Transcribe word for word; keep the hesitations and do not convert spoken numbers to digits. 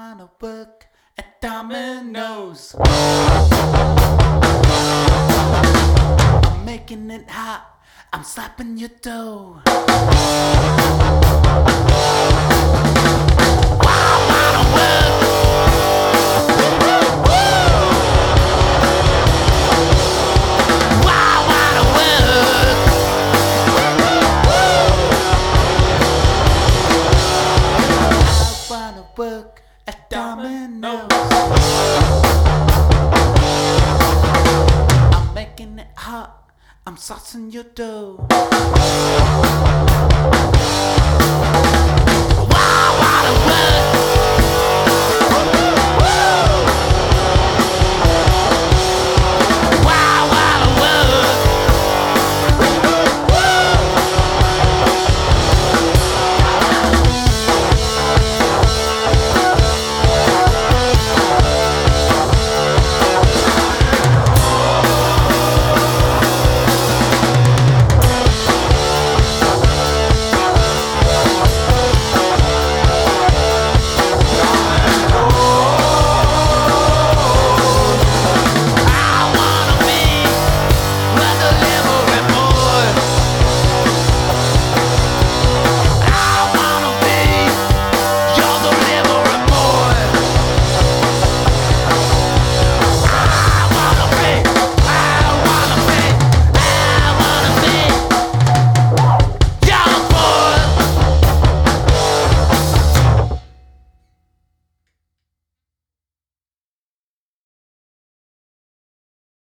wanna work at Domino's. I'm making it hot, I'm slapping your dough. Work at Domino's. I'm making it hot, I'm saucing your dough. Wow, what a world.